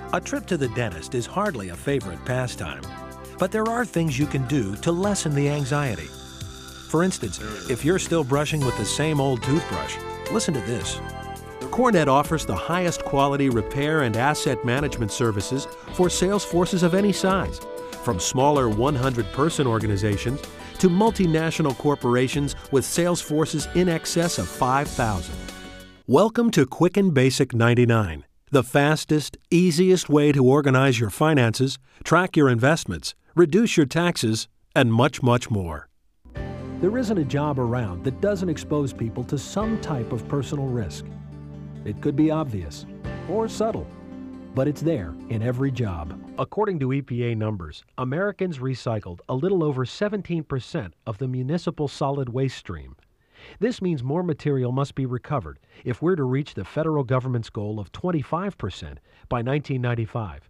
A trip to the dentist is hardly a favorite pastime, but there are things you can do to lessen the anxiety. For instance, if you're still brushing with the same old toothbrush, listen to this. CoreNet offers the highest quality repair and asset management services for sales forces of any size, from smaller 100-person organizations to multinational corporations with sales forces in excess of 5,000. Welcome to Quicken Basic 99, the fastest, easiest way to organize your finances, track your investments, reduce your taxes, and much, much more. There isn't a job around that doesn't expose people to some type of personal risk. It could be obvious or subtle, but it's there in every job. According to EPA numbers, Americans recycled a little over 17% of the municipal solid waste stream. This means more material must be recovered if we're to reach the federal government's goal of 25% by 1995.